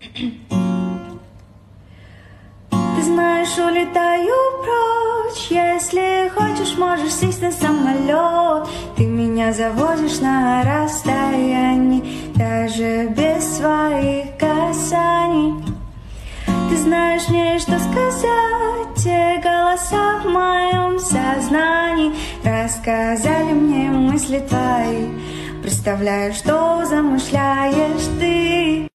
Ты знаешь, улетаю прочь. Если хочешь, можешь сесть на самолет. Ты меня завозишь на расстоянии, даже без своих касаний. Ты знаешь мне, что сказать. Те голоса в моем сознании рассказали мне мысли твои. Представляю, что замышляешь ты.